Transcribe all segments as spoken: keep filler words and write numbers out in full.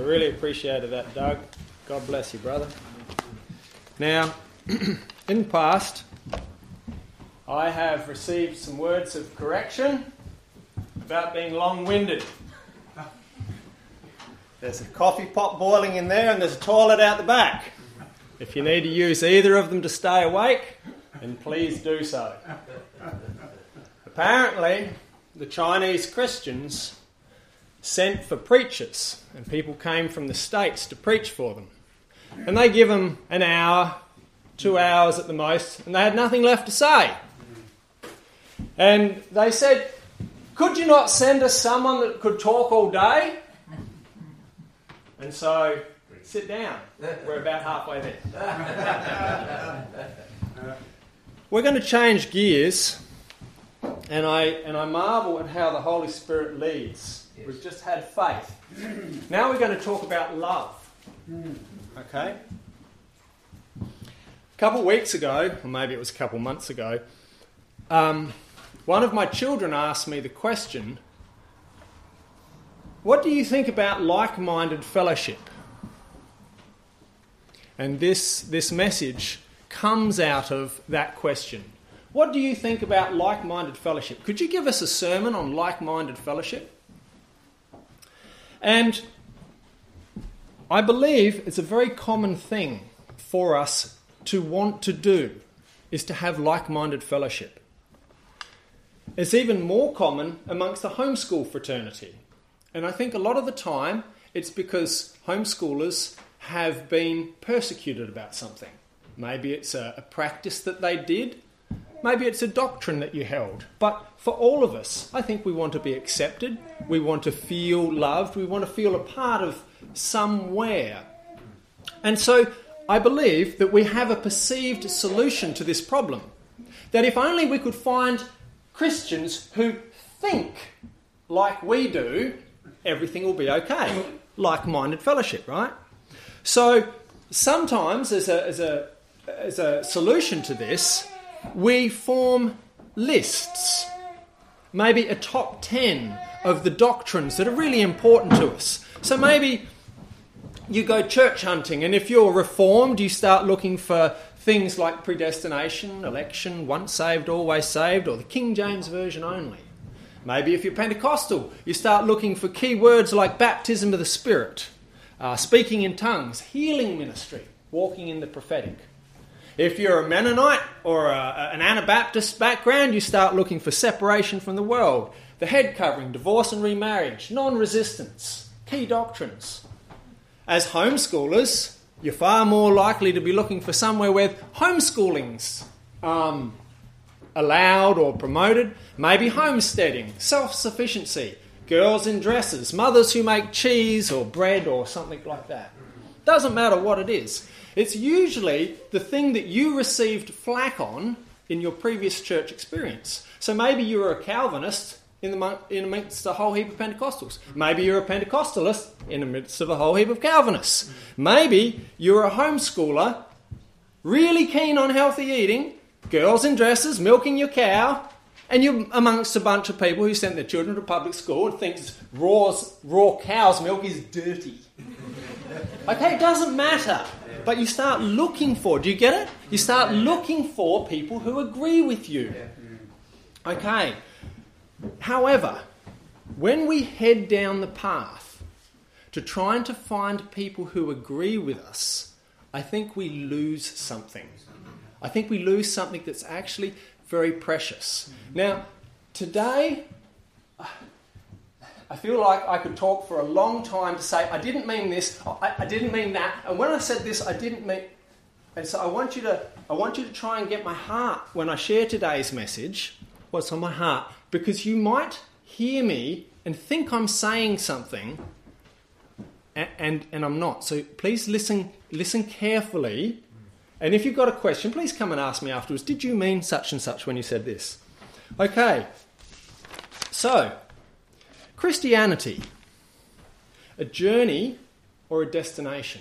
really appreciated that, Doug. God bless you, brother. Now, in the past, I have received some words of correction about being long-winded. There's a coffee pot boiling in there and there's a toilet out the back. If you need to use either of them to stay awake, then please do so. Apparently, the Chinese Christians sent for preachers, and people came from the States to preach for them. And they give them an hour, two hours at the most, and they had nothing left to say. And they said, could you not send us someone that could talk all day? And so, sit down. We're about halfway there. We're going to change gears, and I and I marvel at how the Holy Spirit leads. We've just had faith. Now we're going to talk about love. Okay? A couple of weeks ago, or maybe it was a couple of months ago, um, one of my children asked me the question, what do you think about like-minded fellowship? And this, this message comes out of that question. What do you think about like-minded fellowship? Could you give us a sermon on like-minded fellowship? And I believe it's a very common thing for us to want to do, is to have like-minded fellowship. It's even more common amongst the homeschool fraternity. And I think a lot of the time it's because homeschoolers have been persecuted about something. Maybe it's a, a practice that they did. Maybe it's a doctrine that you held. But for all of us, I think we want to be accepted. We want to feel loved. We want to feel a part of somewhere. And so I believe that we have a perceived solution to this problem. That if only we could find Christians who think like we do, everything will be okay. Like-minded fellowship, right? So sometimes as a, as a, as a solution to this, we form lists, maybe a top ten of the doctrines that are really important to us. So maybe you go church hunting, and if you're Reformed, you start looking for things like predestination, election, once saved, always saved, or the King James Version only. Maybe if you're Pentecostal, you start looking for key words like baptism of the Spirit, uh, speaking in tongues, healing ministry, walking in the prophetic. If you're a Mennonite or a, an Anabaptist background, you start looking for separation from the world, the head covering, divorce and remarriage, non-resistance, key doctrines. As homeschoolers, you're far more likely to be looking for somewhere where homeschooling's um, allowed or promoted. Maybe homesteading, self-sufficiency, girls in dresses, mothers who make cheese or bread or something like that. Doesn't matter what it is. It's usually the thing that you received flack on in your previous church experience. So maybe you were a Calvinist in the in amongst a whole heap of Pentecostals. Maybe you're a Pentecostalist in the midst of a whole heap of Calvinists. Maybe you're a homeschooler, really keen on healthy eating, girls in dresses, milking your cow, and you're amongst a bunch of people who sent their children to public school and thinks raw, raw cow's milk is dirty. Okay, it doesn't matter. But you start looking for, do you get it? You start looking for people who agree with you. Okay. However, when we head down the path to trying to find people who agree with us, I think we lose something. I think we lose something that's actually very precious. Now, today, I feel like I could talk for a long time to say, I didn't mean this, I, I didn't mean that, and when I said this, I didn't mean... And so I want you to I want you to try and get my heart when I share today's message, what's on my heart, because you might hear me and think I'm saying something, and, and, and I'm not. So please listen, listen carefully, and if you've got a question, please come and ask me afterwards, did you mean such and such when you said this? Okay, so... Christianity, a journey or a destination?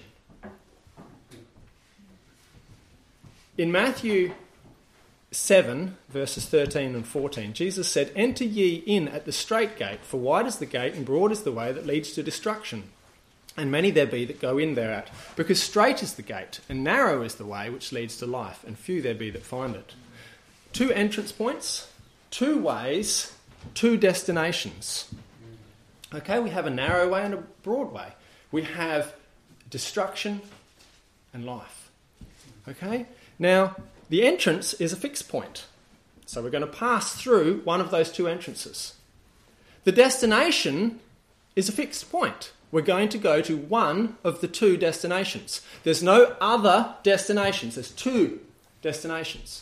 In Matthew seven, verses thirteen and fourteen, Jesus said, "Enter ye in at the strait gate, for wide is the gate and broad is the way that leads to destruction, And many there be that go in thereat, because strait is the gate, and narrow is the way which leads to life, and few there be that find it. Two entrance points, two ways, two destinations. Okay, we have a narrow way and a broad way. We have destruction and life. Okay, now the entrance is a fixed point. So we're going to pass through one of those two entrances. The destination is a fixed point. We're going to go to one of the two destinations. There's no other destinations. There's two destinations.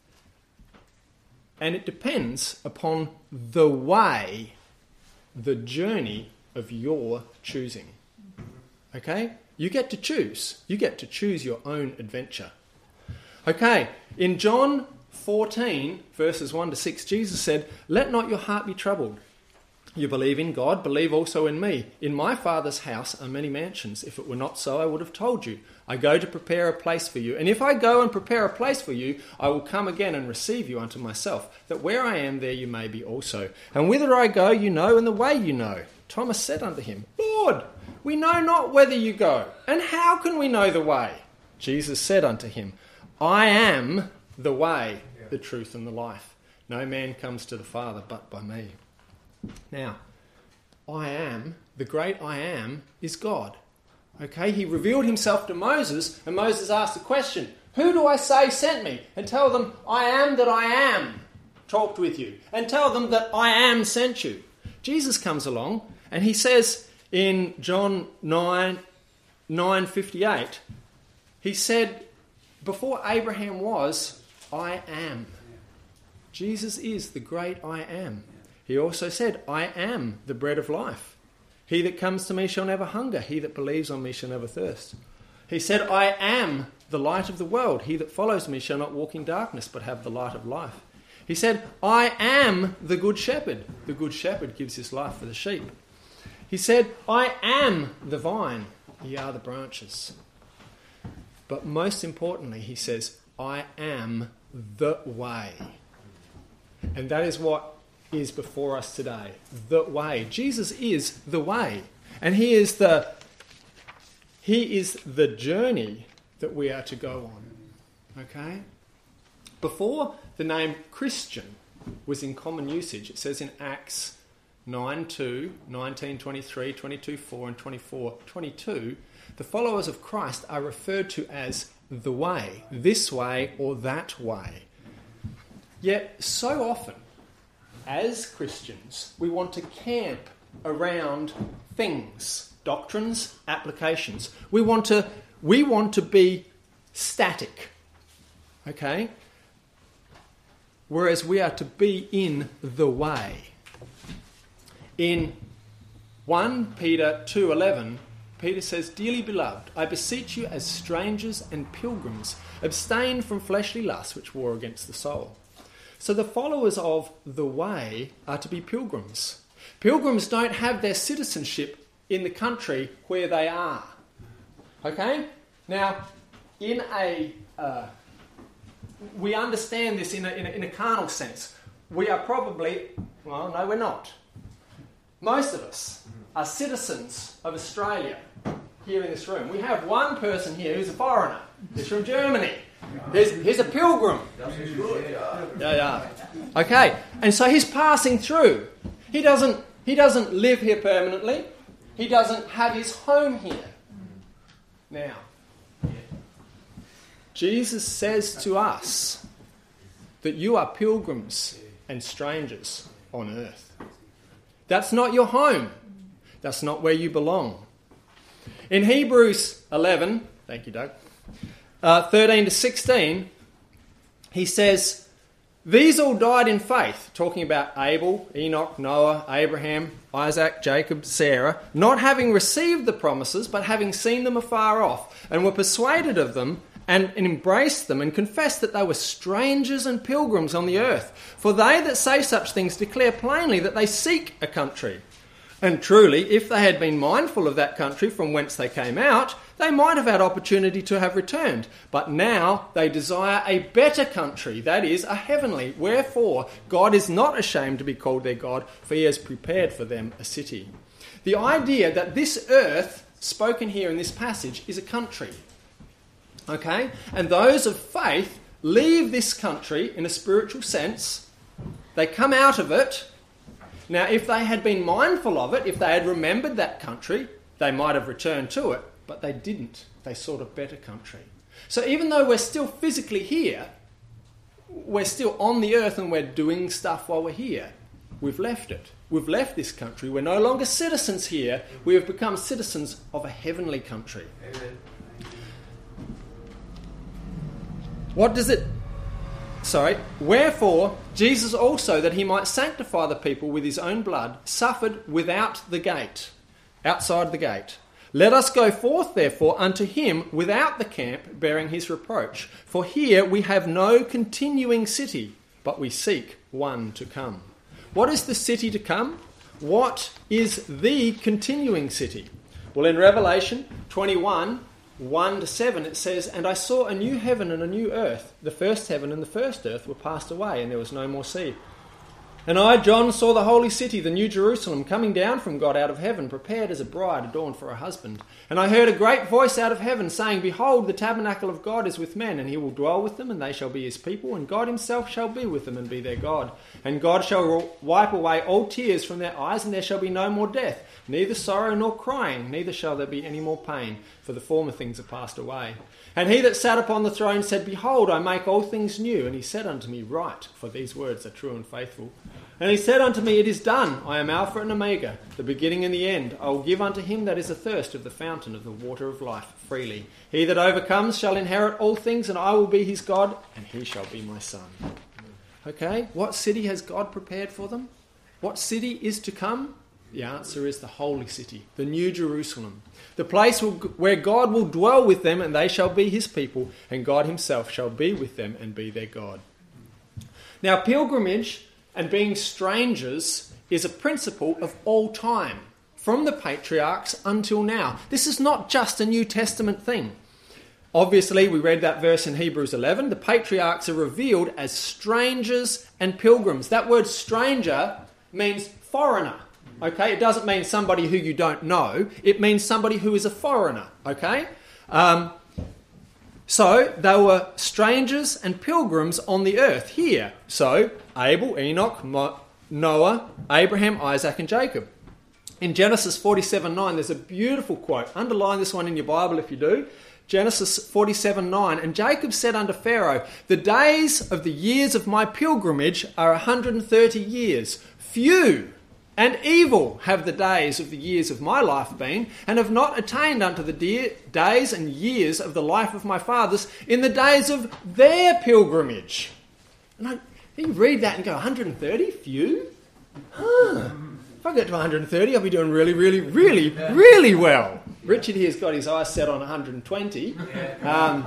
And it depends upon the way, the journey of your choosing. Okay? You get to choose. You get to choose your own adventure. Okay, in John fourteen, verses one to six, Jesus said, "Let not your heart be troubled. You believe in God, believe also in me. In my Father's house are many mansions. If it were not so, I would have told you. I go to prepare a place for you. And if I go and prepare a place for you, I will come again and receive you unto myself, that where I am, there you may be also. And whither I go, you know, and the way you know." Thomas said unto him, "Lord, we know not whither you go, and how can we know the way?" Jesus said unto him, "I am the way, the truth, and the life. No man comes to the Father but by me." Now, I am, the great I am, is God. Okay, he revealed himself to Moses, and Moses asked the question, "Who do I say sent me?" And tell them, "I am that I am talked with you." And tell them that I am sent you. Jesus comes along, and he says in John nine, nine fifty-eight, he said, before Abraham was, I am. Jesus is the great I am. He also said, "I am the bread of life. He that comes to me shall never hunger. He that believes on me shall never thirst." He said, "I am the light of the world. He that follows me shall not walk in darkness, but have the light of life." He said, "I am the good shepherd. The good shepherd gives his life for the sheep." He said, "I am the vine. Ye are the branches." But most importantly, he says, "I am the way." And that is what is before us today. The way. Jesus is the way. And he is the he is the journey that we are to go on. Okay? Before the name Christian was in common usage, it says in Acts nine two, nineteen, twenty-three, twenty-two four and twenty-four twenty-two, the followers of Christ are referred to as the way, this way or that way. Yet so often, as Christians, we want to camp around things, doctrines, applications. We want to we want to be static. Okay? Whereas we are to be in the way. In First Peter two eleven, Peter says, "Dearly beloved, I beseech you as strangers and pilgrims, abstain from fleshly lusts which war against the soul." So the followers of the way are to be pilgrims. Pilgrims don't have their citizenship in the country where they are. Okay? Now, in a... Uh, we understand this in a, in, a, in a carnal sense. We are probably... Well, no, we're not. Most of us are citizens of Australia here in this room. We have one person here who's a foreigner. He's from Germany. He's, he's a pilgrim. Yeah, yeah. Okay, and so he's passing through. He doesn't, he doesn't live here permanently. He doesn't have his home here. Now, Jesus says to us that you are pilgrims and strangers on earth. That's not your home. That's not where you belong. In Hebrews eleven, thank you, Doug, uh, thirteen to sixteen, he says, "These all died in faith," talking about Abel, Enoch, Noah, Abraham, Isaac, Jacob, Sarah, "not having received the promises, but having seen them afar off, and were persuaded of them, and embraced them, and confessed that they were strangers and pilgrims on the earth. For they that say such things declare plainly that they seek a country. And truly, if they had been mindful of that country from whence they came out, they might have had opportunity to have returned. But now they desire a better country, that is, a heavenly. Wherefore, God is not ashamed to be called their God, for he has prepared for them a city." The idea that this earth spoken here in this passage is a country. Okay? And those of faith leave this country in a spiritual sense. They come out of it. Now, if they had been mindful of it, if they had remembered that country, they might have returned to it, but they didn't. They sought a better country. So even though we're still physically here, we're still on the earth and we're doing stuff while we're here, we've left it. We've left this country. We're no longer citizens here. We have become citizens of a heavenly country. Amen. What does it... Sorry. Wherefore, Jesus also, that he might sanctify the people with his own blood, suffered without the gate, outside the gate. Let us go forth, therefore, unto him without the camp, bearing his reproach. For here we have no continuing city, but we seek one to come. What is the city to come? What is the continuing city? Well, in Revelation twenty-one, one to seven, it says, And I saw a new heaven and a new earth. The first heaven and the first earth were passed away, and there was no more sea. And I, John, saw the holy city, the new Jerusalem, coming down from God out of heaven, prepared as a bride adorned for her husband. And I heard a great voice out of heaven, saying, Behold, the tabernacle of God is with men, and he will dwell with them, and they shall be his people, and God himself shall be with them, and be their God. And God shall wipe away all tears from their eyes, and there shall be no more death, neither sorrow nor crying, neither shall there be any more pain, for the former things are passed away. And he that sat upon the throne said, Behold, I make all things new. And he said unto me, Write, for these words are true and faithful. And he said unto me, It is done. I am Alpha and Omega, the beginning and the end. I will give unto him that is athirst of the fountain of the water of life freely. He that overcomes shall inherit all things, and I will be his God, and he shall be my son. Okay, what city has God prepared for them? What city is to come? The answer is the holy city, the new Jerusalem. The place where God will dwell with them, and they shall be his people, and God himself shall be with them and be their God. Now, pilgrimage and being strangers is a principle of all time, from the patriarchs until now. This is not just a New Testament thing. Obviously, we read that verse in Hebrews eleven. The patriarchs are revealed as strangers and pilgrims. That word stranger means foreigner. Okay, it doesn't mean somebody who you don't know. It means somebody who is a foreigner. Okay, um, so they were strangers and pilgrims on the earth here. So Abel, Enoch, Mo- Noah, Abraham, Isaac, and Jacob. In Genesis forty-seven nine, there's a beautiful quote. Underline this one in your Bible if you do. Genesis forty-seven nine, And Jacob said unto Pharaoh, The days of the years of my pilgrimage are one hundred thirty years. Few and evil have the days of the years of my life been, and have not attained unto the de- days and years of the life of my fathers in the days of their pilgrimage. And I, you read that and go, one hundred thirty? Few? Huh. If I get to one hundred thirty, I'll be doing really, really, really, really well. Richard here's got his eyes set on one hundred twenty. Um,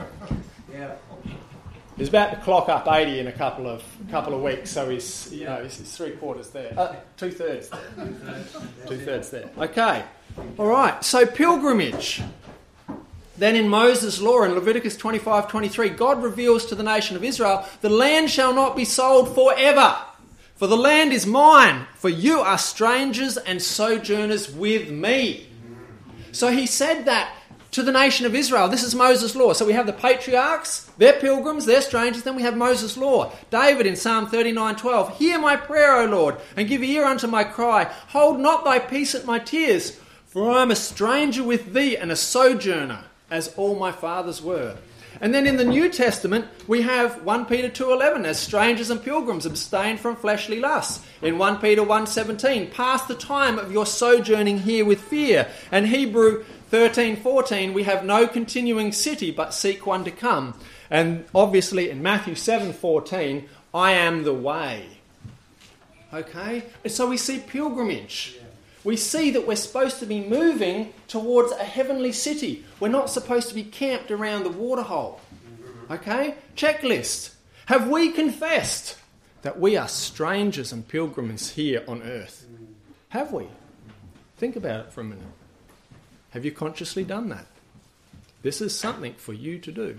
He's about to clock up eighty in a couple of couple of weeks, so he's you know he's, he's three quarters there, uh, two thirds there, two thirds there. Okay, all right. So pilgrimage. Then in Moses' law in Leviticus twenty-five twenty-three, God reveals to the nation of Israel, the land shall not be sold forever, for the land is mine, for you are strangers and sojourners with me. So he said that to the nation of Israel. This is Moses' law. So we have the patriarchs, they're pilgrims, they're strangers. Then we have Moses' law. David in Psalm thirty-nine twelve, Hear my prayer, O Lord, and give ear unto my cry. Hold not thy peace at my tears, for I am a stranger with thee and a sojourner, as all my fathers were. And then in the New Testament, we have First Peter two eleven, as strangers and pilgrims abstain from fleshly lusts. In First Peter one seventeen, pass the time of your sojourning here with fear. And Hebrew thirteen fourteen, we have no continuing city, but seek one to come. And obviously in Matthew seven fourteen, I am the way. Okay? And so we see pilgrimage. We see that we're supposed to be moving towards a heavenly city. We're not supposed to be camped around the waterhole. Okay? Checklist. Have we confessed that we are strangers and pilgrims here on earth? Have we? Think about it for a minute. Have you consciously done that? This is something for you to do.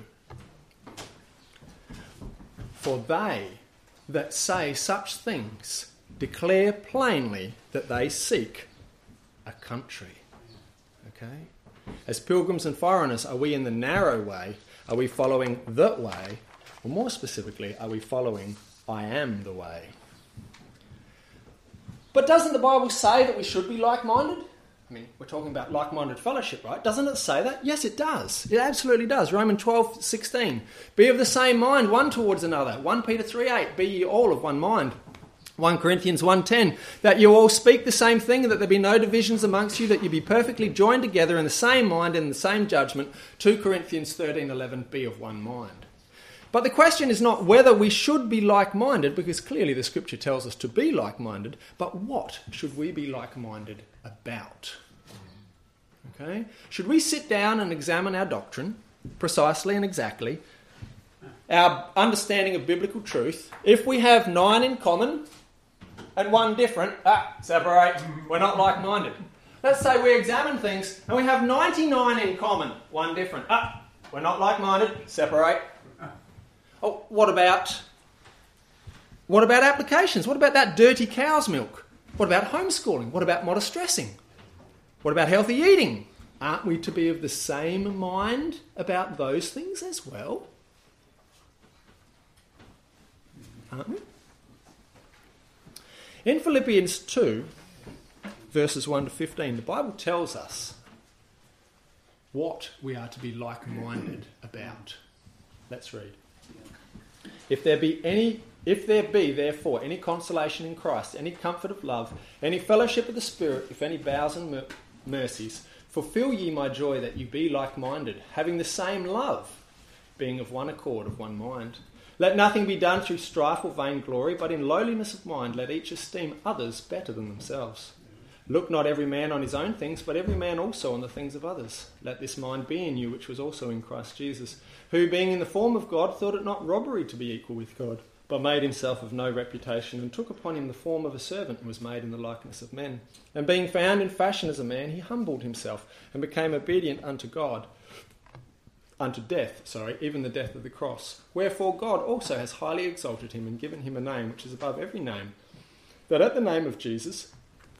For they that say such things declare plainly that they seek a country. Okay? As pilgrims and foreigners, are we in the narrow way? Are we following the way? Or more specifically, are we following I am the way? But doesn't the Bible say that we should be like-minded? I mean, we're talking about like-minded fellowship, right? Doesn't it say that? Yes, it does. It absolutely does. Romans twelve sixteen. Be of the same mind one towards another. First Peter three eight. Be ye all of one mind. First Corinthians one ten. That you all speak the same thing, and that there be no divisions amongst you, that you be perfectly joined together in the same mind and in the same judgment. Second Corinthians thirteen eleven. Be of one mind. But the question is not whether we should be like-minded, because clearly the Scripture tells us to be like-minded, but what should we be like-minded about? Okay? Should we sit down and examine our doctrine, precisely and exactly, our understanding of biblical truth? If we have nine in common and one different, ah, separate, we're not like-minded. Let's say we examine things and we have ninety-nine in common, one different, ah, we're not like-minded, separate. Oh, what about what about applications? What about that dirty cow's milk? What about homeschooling? What about modest dressing? What about healthy eating? Aren't we to be of the same mind about those things as well? Aren't we? In Philippians two, verses one to fifteen, the Bible tells us what we are to be like-minded about. Let's read. If there be any, if there be therefore any consolation in Christ, any comfort of love, any fellowship of the Spirit, if any bowels and mer- mercies, fulfill ye my joy, that you be like-minded, having the same love, being of one accord, of one mind. Let nothing be done through strife or vainglory, but in lowliness of mind let each esteem others better than themselves. Look not every man on his own things, but every man also on the things of others. Let this mind be in you, which was also in Christ Jesus, who, being in the form of God, thought it not robbery to be equal with God, but made himself of no reputation, and took upon him the form of a servant, and was made in the likeness of men. And being found in fashion as a man, he humbled himself, and became obedient unto God, unto death, sorry, even the death of the cross. Wherefore God also has highly exalted him, and given him a name which is above every name, that at the name of Jesus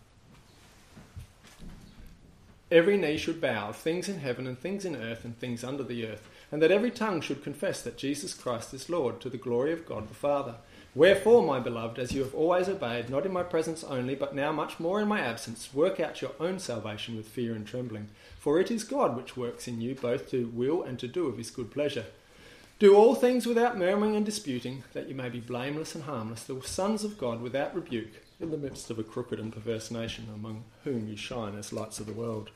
every knee should bow, of things in heaven and things in earth and things under the earth, and that every tongue should confess that Jesus Christ is Lord, to the glory of God the Father. Wherefore, my beloved, as you have always obeyed, not in my presence only, but now much more in my absence, work out your own salvation with fear and trembling. For it is God which works in you both to will and to do of his good pleasure. Do all things without murmuring and disputing, that you may be blameless and harmless, the sons of God without rebuke, in the midst of a crooked and perverse nation, among whom you shine as lights of the world.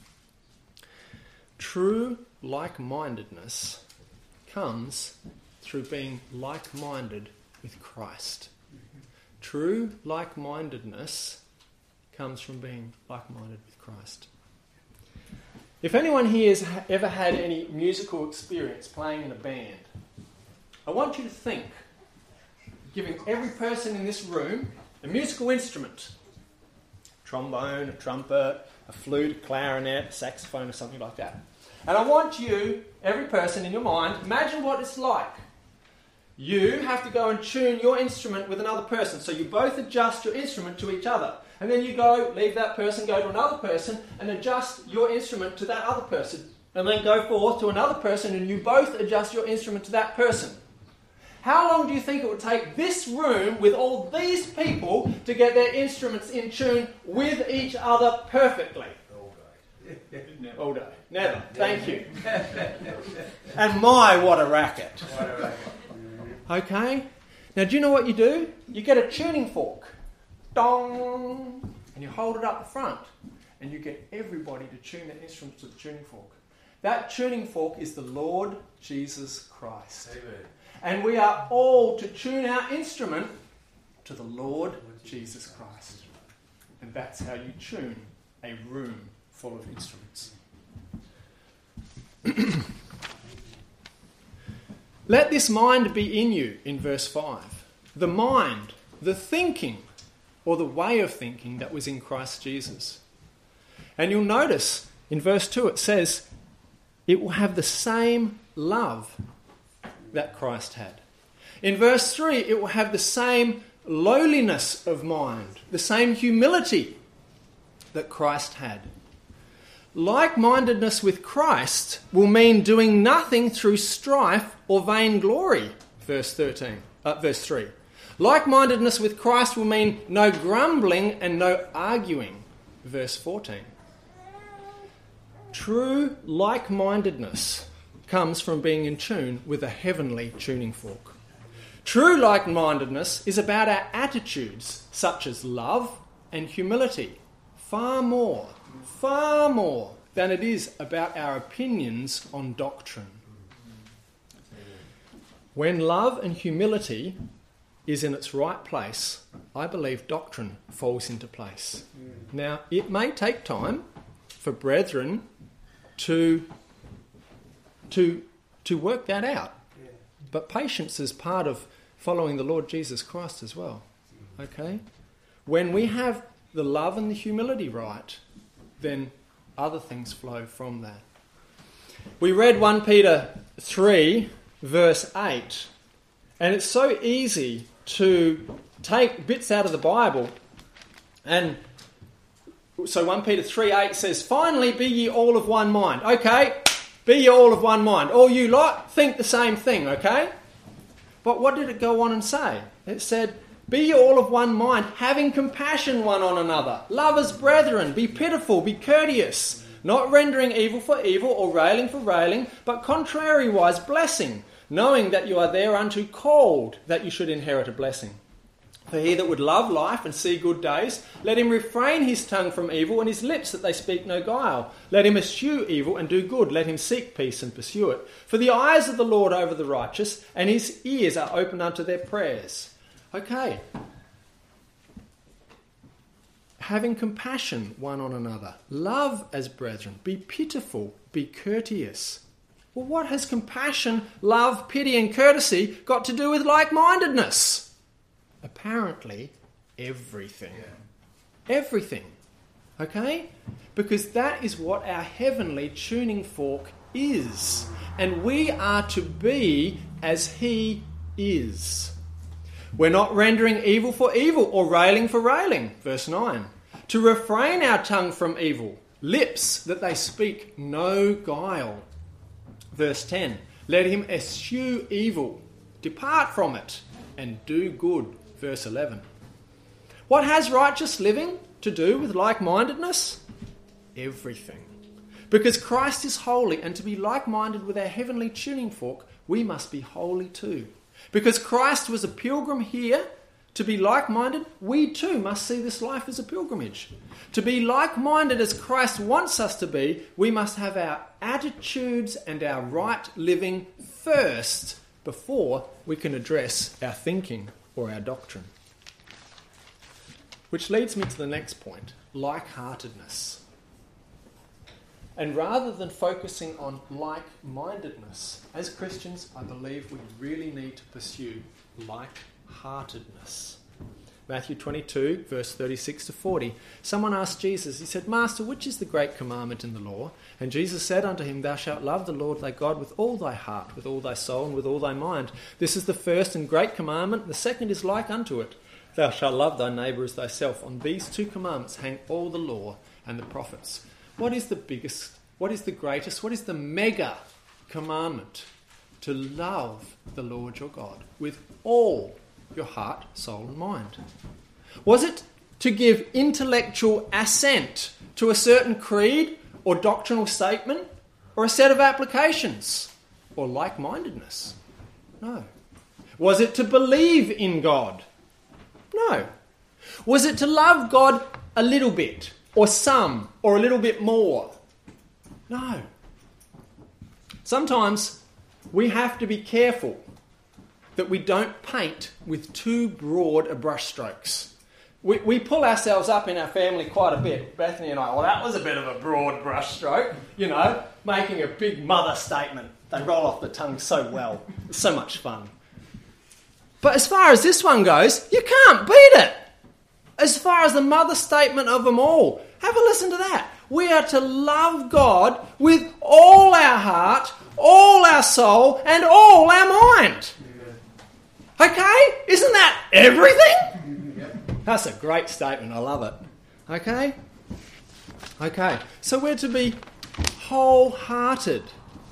True like-mindedness comes through being like-minded with Christ. True like-mindedness comes from being like-minded with Christ. If anyone here has ever had any musical experience playing in a band, I want you to think, giving every person in this room a musical instrument, trombone, a trumpet, a flute, a clarinet, a saxophone, or something like that. And I want you, every person in your mind, imagine what it's like. You have to go and tune your instrument with another person, so you both adjust your instrument to each other. And then you go, leave that person, go to another person, and adjust your instrument to that other person. And then go forth to another person, and you both adjust your instrument to that person. How long do you think it would take this room with all these people to get their instruments in tune with each other perfectly? All day. Never. All day. Never. Thank you. And my, what a racket. What a racket. Okay? Now, do you know what you do? You get a tuning fork. Dong! And you hold it up the front. And you get everybody to tune their instruments to the tuning fork. That tuning fork is the Lord Jesus Christ. Amen. And we are all to tune our instrument to the Lord Jesus Christ. And that's how you tune a room full of instruments. Let this mind be in you, in verse five. The mind, the thinking, or the way of thinking that was in Christ Jesus. And you'll notice in verse two it says, it will have the same love that Christ had. In verse three, it will have the same lowliness of mind, the same humility that Christ had. Like-mindedness with Christ will mean doing nothing through strife or vainglory, verse thirteen, uh, verse three. Like-mindedness with Christ will mean no grumbling and no arguing, verse fourteen. True like-mindedness comes from being in tune with a heavenly tuning fork. True like-mindedness is about our attitudes, such as love and humility, far more, far more than it is about our opinions on doctrine. When love and humility is in its right place, I believe doctrine falls into place. Now, it may take time for brethren to, to, to work that out, but patience is part of following the Lord Jesus Christ as well. Okay? When we have the love and the humility right, then other things flow from that. We read First Peter three, verse eight, and it's so easy to take bits out of the Bible. And so First Peter three eight says, "Finally be ye all of one mind." Okay, be ye all of one mind. All you lot, think the same thing, okay? But what did it go on and say? It said, "Be ye all of one mind, having compassion one on another. Love as brethren, be pitiful, be courteous, not rendering evil for evil or railing for railing, but contrariwise blessing, knowing that you are thereunto called, that you should inherit a blessing. For he that would love life and see good days, let him refrain his tongue from evil and his lips that they speak no guile. Let him eschew evil and do good. Let him seek peace and pursue it. For the eyes of the Lord over the righteous, and his ears are open unto their prayers." Okay. Having compassion one on another. Love as brethren. Be pitiful. Be courteous. Well, what has compassion, love, pity and courtesy got to do with like-mindedness? Apparently, everything. Yeah. Everything. Okay? Because that is what our heavenly tuning fork is. And we are to be as he is. We're not rendering evil for evil or railing for railing. Verse nine. To refrain our tongue from evil, lips that they speak no guile. Verse ten. Let him eschew evil, depart from it, and do good. Verse eleven. What has righteous living to do with like-mindedness? Everything. Because Christ is holy, and to be like-minded with our heavenly tuning fork, we must be holy too. Because Christ was a pilgrim here, to be like-minded, we too must see this life as a pilgrimage. To be like-minded as Christ wants us to be, we must have our attitudes and our right living first before we can address our thinking or our doctrine. Which leads me to the next point, like-heartedness. And rather than focusing on like-mindedness, as Christians, I believe we really need to pursue like-heartedness. Matthew twenty-two, verse thirty-six to forty. Someone asked Jesus, he said, "Master, which is the great commandment in the law?" And Jesus said unto him, "Thou shalt love the Lord thy God with all thy heart, with all thy soul, and with all thy mind. This is the first and great commandment. The second is like unto it. Thou shalt love thy neighbour as thyself. On these two commandments hang all the law and the prophets." What is the biggest, what is the greatest, what is the mega commandment? To love the Lord your God with all your heart, soul and mind. Was it to give intellectual assent to a certain creed or doctrinal statement or a set of applications or like-mindedness? No. Was it to believe in God? No. Was it to love God a little bit or some or a little bit more? No. Sometimes we have to be careful that we don't paint with too broad a brushstrokes. We, we pull ourselves up in our family quite a bit. Bethany and I, well, that was a bit of a broad brushstroke, you know, making a big mother statement. They roll off the tongue so well. It's so much fun. But as far as this one goes, you can't beat it. As far as the mother statement of them all, have a listen to that. We are to love God with all our heart, all our soul, and all our mind. Okay? Isn't that everything? That's a great statement. I love it. Okay? Okay, so we're to be wholehearted.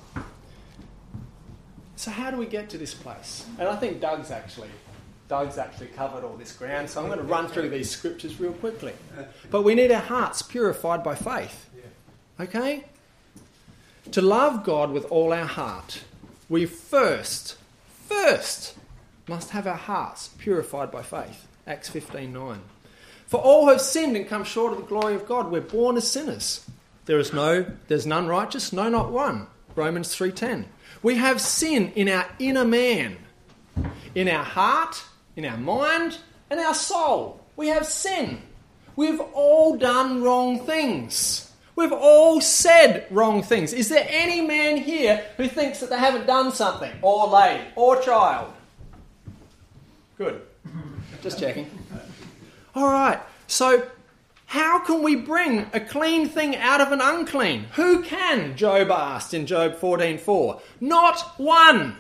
So how do we get to this place? And I think Doug's actually Doug's actually covered all this ground, so I'm going to run through these scriptures real quickly. But we need our hearts purified by faith. Okay? To love God with all our heart, we first, first must have our hearts purified by faith. Acts fifteen nine. For all have sinned and come short of the glory of God. We're born as sinners. There is no, there's none righteous, no, not one. Romans three ten. We have sin in our inner man, in our heart, in our mind, and our soul. We have sin. We've all done wrong things. We've all said wrong things. Is there any man here who thinks that they haven't done something, or laid, or child? Good. Just checking. All right. So, how can we bring a clean thing out of an unclean? Who can? Job asked in Job fourteen four. Not one.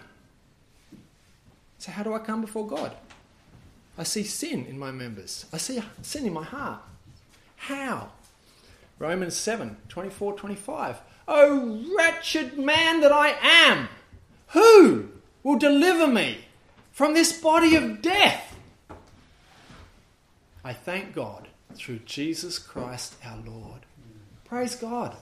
So how do I come before God? I see sin in my members. I see sin in my heart. How? Romans seven twenty-four twenty-five. Oh, wretched man that I am! Who will deliver me from this body of death? I thank God through Jesus Christ our Lord. Praise God.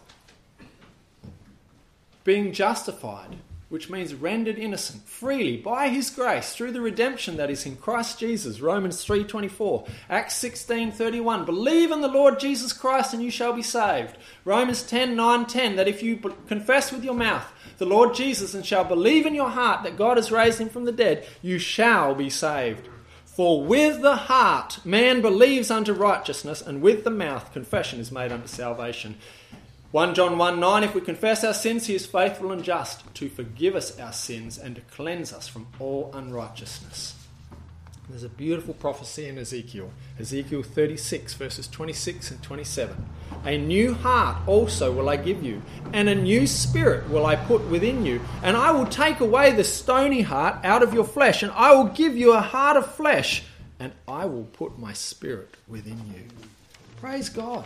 Being justified, which means rendered innocent, freely by his grace through the redemption that is in Christ Jesus. Romans three twenty-four. Acts sixteen thirty-one. Believe in the Lord Jesus Christ and you shall be saved. Romans ten nine ten. That if you confess with your mouth the Lord Jesus and shall believe in your heart that God has raised him from the dead, you shall be saved. For with the heart man believes unto righteousness, and with the mouth confession is made unto salvation. First John one nine, if we confess our sins, he is faithful and just to forgive us our sins and to cleanse us from all unrighteousness. There's a beautiful prophecy in Ezekiel. Ezekiel thirty-six, verses twenty-six and twenty-seven. A new heart also will I give you, and a new spirit will I put within you, and I will take away the stony heart out of your flesh, and I will give you a heart of flesh, and I will put my spirit within you. Praise God.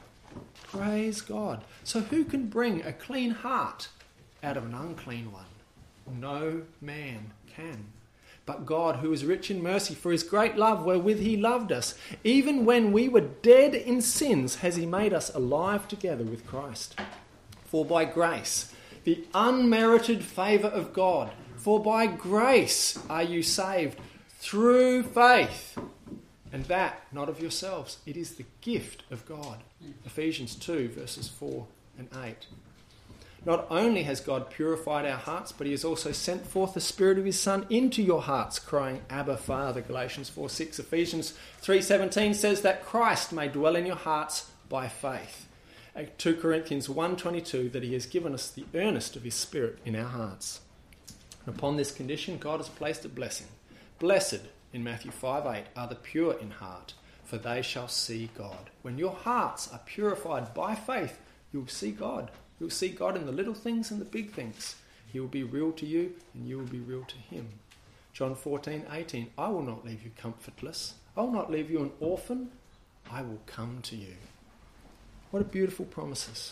Praise God. So who can bring a clean heart out of an unclean one? No man can. But God, who is rich in mercy, for his great love wherewith he loved us, even when we were dead in sins, has he made us alive together with Christ. For by grace, the unmerited favour of God, for by grace are you saved through faith. And that, not of yourselves, it is the gift of God. Ephesians two, verses four and eight. Not only has God purified our hearts, but he has also sent forth the Spirit of his Son into your hearts, crying, Abba, Father. Galatians four six. Ephesians three seventeen says that Christ may dwell in your hearts by faith. Second Corinthians one twenty-two, that he has given us the earnest of his Spirit in our hearts. And upon this condition, God has placed a blessing. Blessed, in Matthew five eight, are the pure in heart, for they shall see God. When your hearts are purified by faith, you will see God. You'll see God in the little things and the big things. He will be real to you and you will be real to him. John fourteen eighteen, I will not leave you comfortless. I will not leave you an orphan. I will come to you. What a beautiful promises.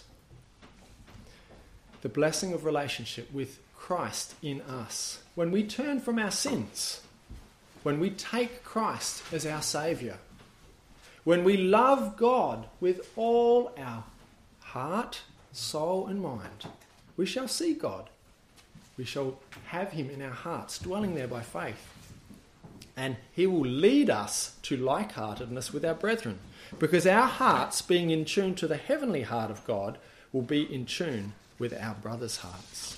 The blessing of relationship with Christ in us. When we turn from our sins, when we take Christ as our Saviour, when we love God with all our heart, soul and mind, we shall see God. We shall have him in our hearts, dwelling there by faith. And he will lead us to like-heartedness with our brethren, because our hearts, being in tune to the heavenly heart of God, will be in tune with our brothers' hearts.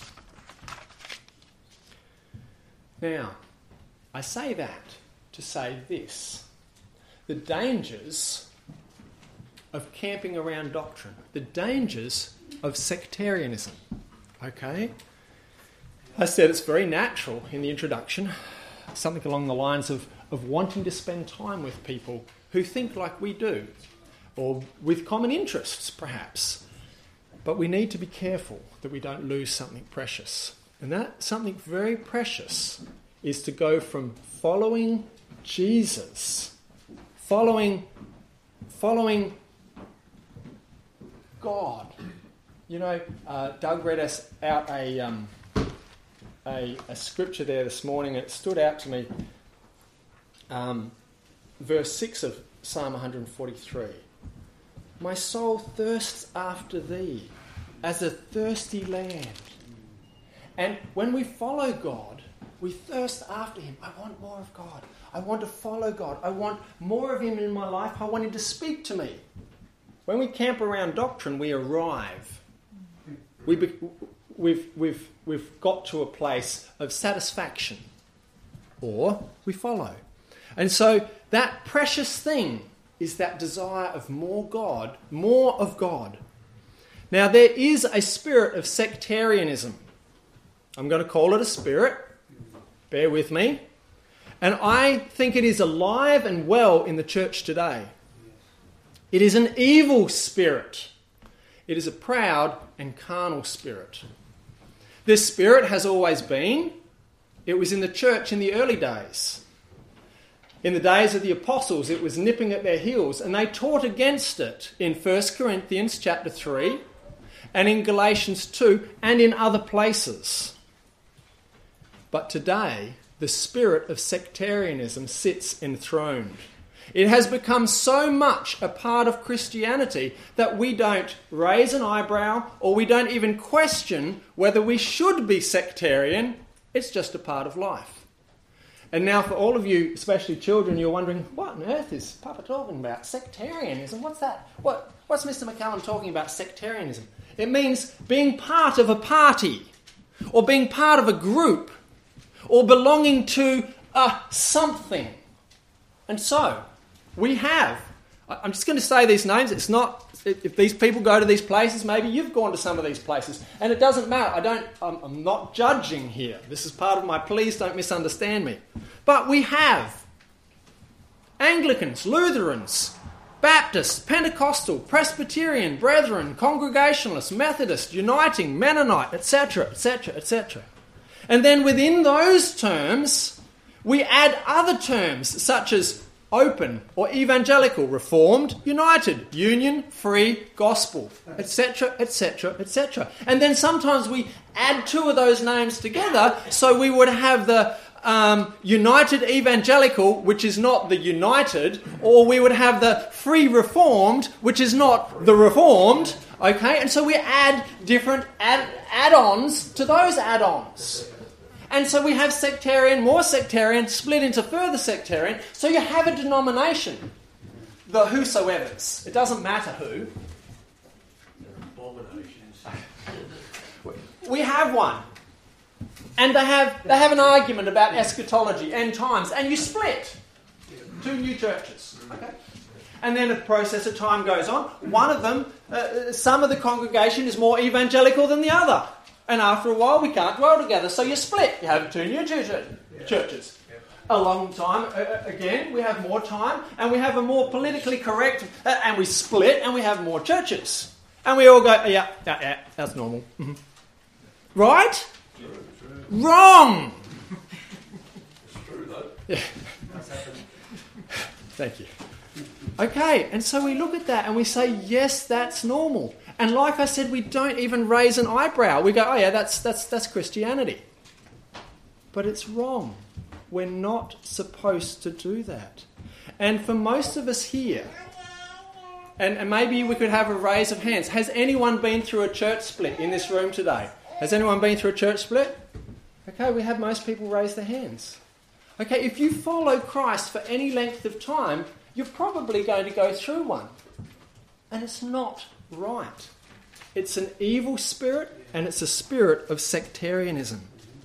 Now, I say that to say this. The dangers of camping around doctrine, the dangers of sectarianism. Okay? I said it's very natural in the introduction, something along the lines of, of wanting to spend time with people who think like we do, or with common interests perhaps. But we need to be careful that we don't lose something precious. And that something very precious is to go from following Jesus, following, following God. You know, uh, Doug read us out a, um, a a scripture there this morning. It stood out to me. Um, verse six of Psalm one forty-three. My soul thirsts after thee, as a thirsty land. And when we follow God, we thirst after him. I want more of God. I want to follow God. I want more of him in my life. I want him to speak to me. When we camp around doctrine, we arrive. We be, we've, we've, we've got to a place of satisfaction, or we follow. And so that precious thing is that desire of more God, more of God. Now, there is a spirit of sectarianism. I'm going to call it a spirit. Bear with me. And I think it is alive and well in the church today. It is an evil spirit. It is a proud and carnal spirit. This spirit has always been. It was in the church in the early days. In the days of the apostles, it was nipping at their heels, and they taught against it in First Corinthians chapter three, and in Galatians two, and in other places. But today, the spirit of sectarianism sits enthroned. It has become so much a part of Christianity that we don't raise an eyebrow, or we don't even question whether we should be sectarian. It's just a part of life. And now for all of you, especially children, you're wondering, what on earth is Papa talking about? Sectarianism? What's that? What, what's Mister McCallum talking about, sectarianism? It means being part of a party, or being part of a group, or belonging to uh, something. And so, we have, I'm just going to say these names, it's not, if these people go to these places, maybe you've gone to some of these places, and it doesn't matter, I don't, I'm, I'm not judging here, this is part of my, please don't misunderstand me, but we have Anglicans, Lutherans, Baptists, Pentecostal, Presbyterian, Brethren, Congregationalists, Methodist, Uniting, Mennonite, et cetera, et cetera, et cetera. And then within those terms, we add other terms such as open or evangelical, reformed, united, union, free, gospel, et cetera, et cetera, et cetera. And then sometimes we add two of those names together, so we would have the um, united evangelical, which is not the united, or we would have the free reformed, which is not the reformed. Okay, and so we add different add- add-ons to those add-ons. And so we have sectarian, more sectarian, split into further sectarian. So you have a denomination, the whosoevers. It doesn't matter who. We have one. And they have they have an argument about eschatology, end times, and you split. Two new churches. Okay? And then a process of time goes on. One of them, uh, some of the congregation is more evangelical than the other. And after a while, we can't dwell together, so you split. You have two new churches. A long time, uh, again, we have more time, and we have a more politically correct, uh, and we split, and we have more churches. And we all go, yeah, yeah, yeah, that's normal. Mm-hmm. Right? True, true. Wrong! It's true, though. Yeah. Thank you. Okay, and so we look at that, and we say, yes, that's normal. And like I said, we don't even raise an eyebrow. We go, oh yeah, that's that's that's Christianity. But it's wrong. We're not supposed to do that. And for most of us here, and, and maybe we could have a raise of hands. Has anyone been through a church split in this room today? Has anyone been through a church split? Okay, we have most people raise their hands. Okay, if you follow Christ for any length of time, you're probably going to go through one. And it's not right. It's an evil spirit, and it's a spirit of sectarianism.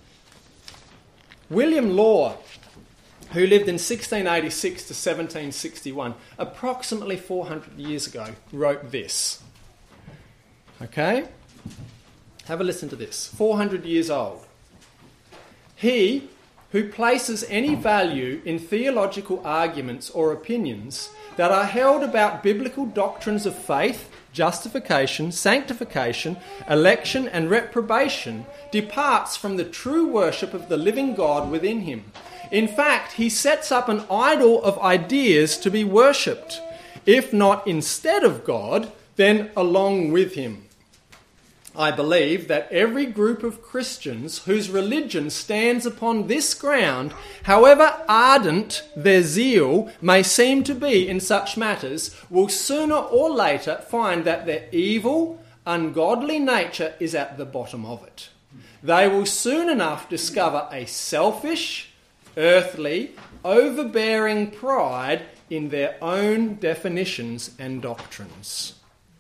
William Law, who lived in sixteen eighty-six to seventeen sixty-one, approximately four hundred years ago, wrote this. Okay? Have a listen to this. four hundred years old. He who places any value in theological arguments or opinions that are held about biblical doctrines of faith, justification, sanctification, election and reprobation departs from the true worship of the living God within him. In fact, he sets up an idol of ideas to be worshipped, if not instead of God, then along with him. I believe that every group of Christians whose religion stands upon this ground, however ardent their zeal may seem to be in such matters, will sooner or later find that their evil, ungodly nature is at the bottom of it. They will soon enough discover a selfish, earthly, overbearing pride in their own definitions and doctrines.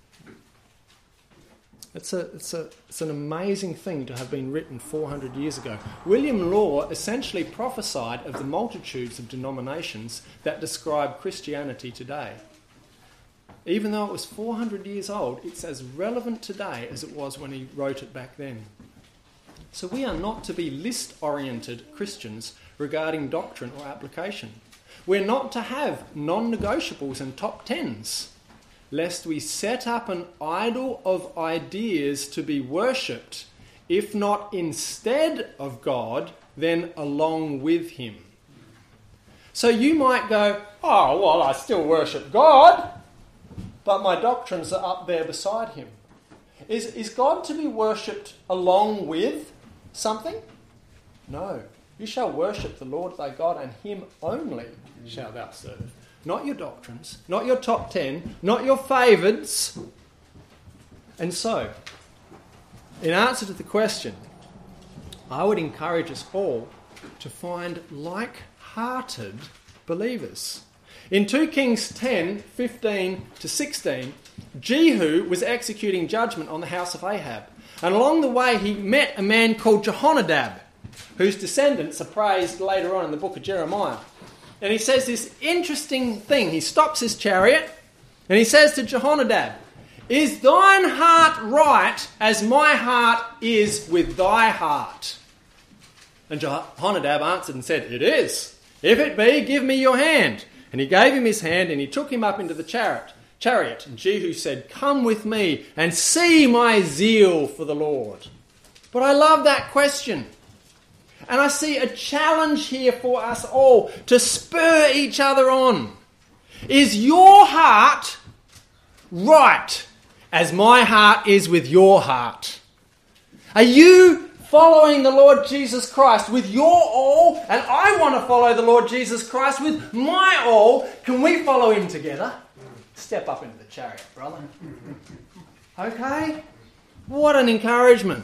It's a, it's a, it's an amazing thing to have been written four hundred years ago. William Law essentially prophesied of the multitudes of denominations that describe Christianity today. Even though it was four hundred years old, it's as relevant today as it was when he wrote it back then. So we are not to be list-oriented Christians regarding doctrine or application. We're not to have non-negotiables and top tens, lest we set up an idol of ideas to be worshipped, if not instead of God, then along with him. So you might go, oh, well, I still worship God, but my doctrines are up there beside him. Is, is God to be worshipped along with something? No. You shall worship the Lord thy God, and him only shalt thou serve. Not your doctrines, not your top ten, not your favourites. And so, in answer to the question, I would encourage us all to find like-hearted believers. In two Kings ten, fifteen to sixteen, Jehu was executing judgment on the house of Ahab. And along the way he met a man called Jehonadab, whose descendants are praised later on in the book of Jeremiah. And he says this interesting thing. He stops his chariot and he says to Jehonadab, "Is thine heart right as my heart is with thy heart?" And Jehonadab answered and said, "It is. If it be, give me your hand." And he gave him his hand and he took him up into the chariot. Chariot. And Jehu said, "Come with me and see my zeal for the Lord." But I love that question. And I see a challenge here for us all to spur each other on. Is your heart right as my heart is with your heart? Are you following the Lord Jesus Christ with your all? And I want to follow the Lord Jesus Christ with my all. Can we follow him together? Step up into the chariot, brother. Okay? What an encouragement.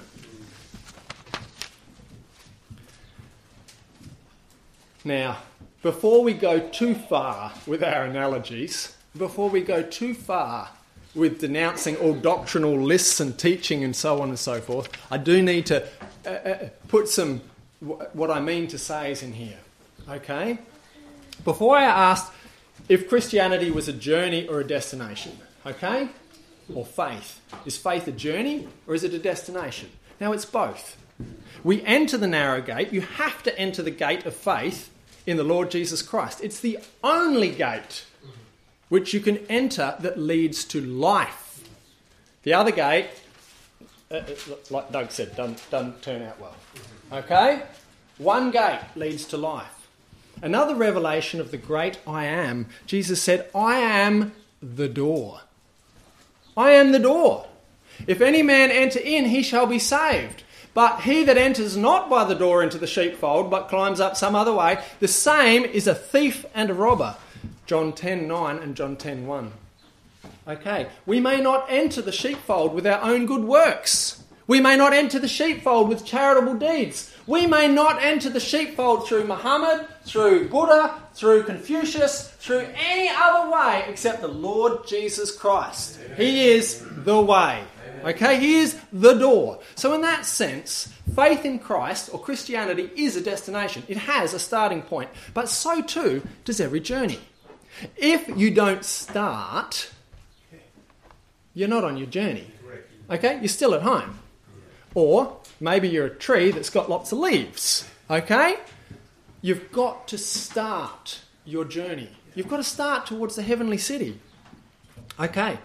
Now, before we go too far with our analogies, before we go too far with denouncing all doctrinal lists and teaching and so on and so forth, I do need to uh, uh, put some, what I mean to say is in here. Okay? Before I asked if Christianity was a journey or a destination, okay? Or faith. Is faith a journey or is it a destination? Now, it's both. We enter the narrow gate. You have to enter the gate of faith in the Lord Jesus Christ. It's the only gate which you can enter that leads to life. The other gate, uh, like Doug said, doesn't, doesn't turn out well. Okay? One gate leads to life. Another revelation of the great I am. Jesus said, "I am the door." I am the door. If any man enter in, he shall be saved. But he that enters not by the door into the sheepfold, but climbs up some other way, the same is a thief and a robber. John ten nine and John ten one. Okay, we may not enter the sheepfold with our own good works. We may not enter the sheepfold with charitable deeds. We may not enter the sheepfold through Muhammad, through Buddha, through Confucius, through any other way except the Lord Jesus Christ. He is the way. Okay, he is the door. So in that sense, faith in Christ or Christianity is a destination. It has a starting point, but so too does every journey. If you don't start, you're not on your journey. Okay, you're still at home. Or maybe you're a tree that's got lots of leaves. Okay? You've got to start your journey. You've got to start towards the heavenly city. Okay.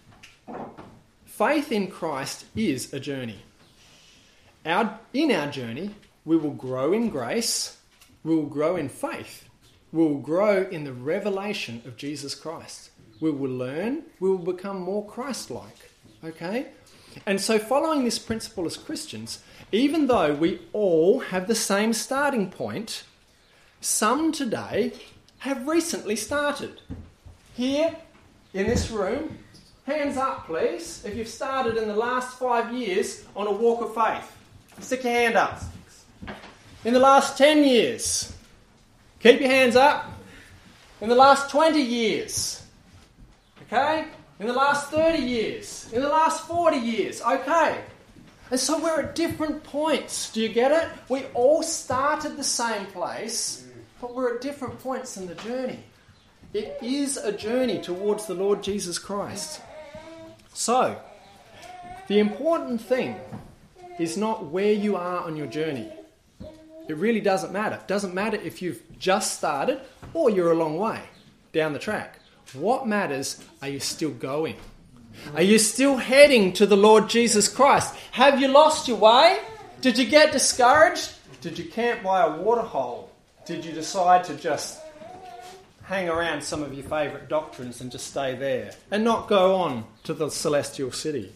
Faith in Christ is a journey. Our, in our journey, we will grow in grace, we will grow in faith, we will grow in the revelation of Jesus Christ. we will learn, we will become more Christ-like. Okay? And so following this principle as Christians, even though we all have the same starting point, some today have recently started. Here, in this room, hands up please, if you've started in the last five years on a walk of faith. Stick your hand up. In the last ten years, keep your hands up. In the last twenty years, okay? In the last thirty years, in the last forty years, okay. And so we're at different points. Do you get it? We all started the same place, but we're at different points in the journey. It is a journey towards the Lord Jesus Christ. So, the important thing is not where you are on your journey. It really doesn't matter. It doesn't matter if you've just started or you're a long way down the track. What matters, are you still going? Are you still heading to the Lord Jesus Christ? Have you lost your way? Did you get discouraged? Did you camp by a waterhole? Did you decide to just hang around some of your favourite doctrines and just stay there and not go on to the celestial city?